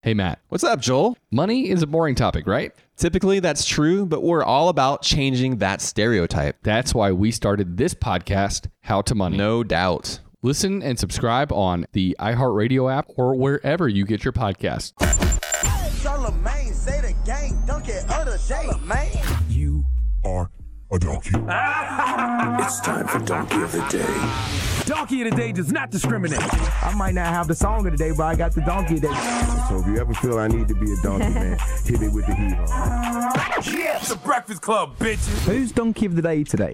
Hey, Matt. What's up, Joel? Money is a boring topic, right? Typically, that's true, but we're all about changing that stereotype. That's why we started this podcast, How to Money. No doubt. Listen and subscribe on the iHeartRadio app or wherever you get your podcasts. Charlamagne, say the gang, dunk it other day, man. You are a donkey. It's time for Donkey of the Day. Donkey of the Day does not discriminate. I might not have the song of the day, but I got the donkey of the day. So if you ever feel I need to be a donkey, man, hit me with the heat. Yeah, it's the Breakfast Club, bitches. Who's Donkey of the Day today?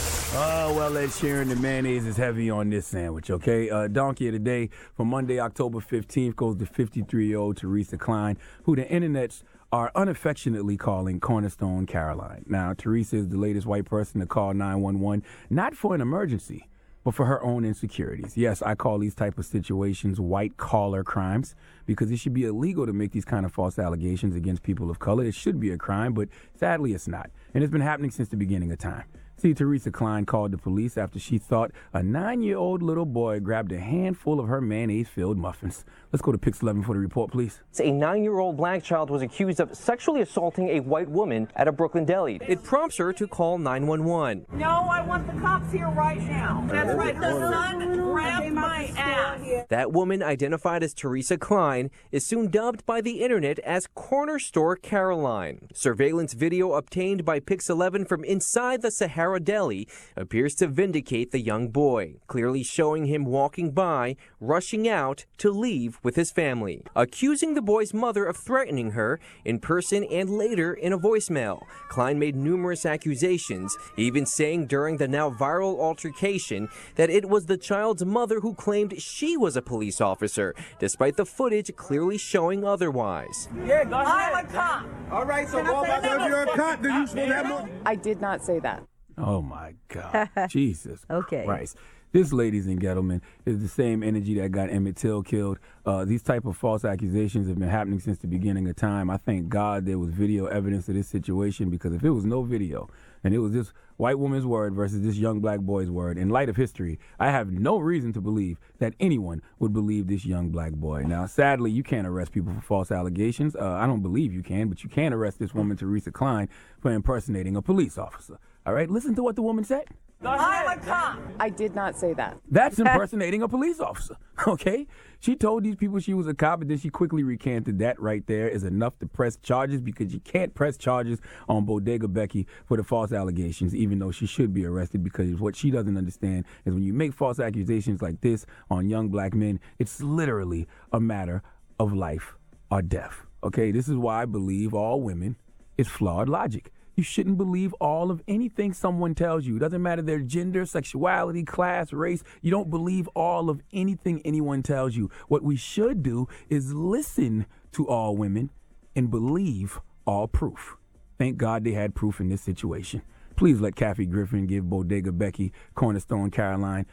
Well, Ed Sheeran, the mayonnaise is heavy on this sandwich, okay? Donkey of the Day for Monday, October 15th goes to 53-year-old Teresa Klein, who the internets are unaffectionately calling Cornerstone Caroline. Now, Teresa is the latest white person to call 911, not for an emergency, but for her own insecurities. Yes, I call these type of situations white-collar crimes because it should be illegal to make these kind of false allegations against people of color. It should be a crime, but sadly it's not. And it's been happening since the beginning of time. See, Teresa Klein called the police after she thought a 9-year-old little boy grabbed a handful of her mayonnaise-filled muffins. Let's go to Pix 11 for the report, please. A 9-year-old black child was accused of sexually assaulting a white woman at a Brooklyn deli. It prompts her to call 911. No, I want the cops here right now. That's right. The son grabbed my ass. That woman, identified as Teresa Klein, is soon dubbed by the internet as Corner Store Caroline. Surveillance video obtained by Pix 11 from inside the Sahara Deli appears to vindicate the young boy, clearly showing him walking by, rushing out to leave with his family, accusing the boy's mother of threatening her in person and later in a voicemail. Klein made numerous accusations, even saying during the now viral altercation that it was the child's mother who claimed she was a police officer, despite the footage clearly showing otherwise. Yeah, go ahead. I'm a cop. All right, so what about if you're a cop, then you supposed to have more? I did not say that. Oh, my God. Jesus Okay. Christ. This, ladies and gentlemen, is the same energy that got Emmett Till killed. These type of false accusations have been happening since the beginning of time. I thank God there was video evidence of this situation, because if it was no video and it was this white woman's word versus this young black boy's word, in light of history, I have no reason to believe that anyone would believe this young black boy. Now, sadly, you can't arrest people for false allegations. I don't believe you can, but you can arrest this woman, Teresa Klein, for impersonating a police officer. All right, listen to what the woman said. I'm a cop. I did not say that. That's impersonating a police officer, okay? She told these people she was a cop, and then she quickly recanted. That right there is enough to press charges, because you can't press charges on Bodega Becky for the false allegations, even though she should be arrested, because what she doesn't understand is when you make false accusations like this on young black men, it's literally a matter of life or death, okay? This is why I believe all women is flawed logic. You shouldn't believe all of anything someone tells you. It doesn't matter their gender, sexuality, class, race. You don't believe all of anything anyone tells you. What we should do is listen to all women and believe all proof. Thank God they had proof in this situation. Please let Kathy Griffin give Bodega Becky, Cornerstone Caroline,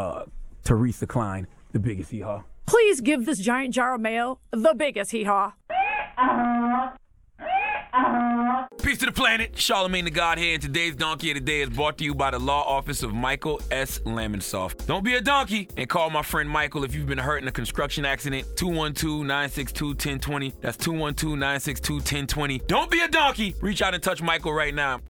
Teresa Klein the biggest hee-haw. Please give this giant jar of mayo the biggest hee-haw. Peace to the planet. Charlamagne the God here, and today's Donkey of the Day is brought to you by the law office of Michael S. Lamonsoff. Don't be a donkey and call my friend Michael if you've been hurt in a construction accident. 212-962-1020. That's 212-962-1020. Don't be a donkey. Reach out and touch Michael right now.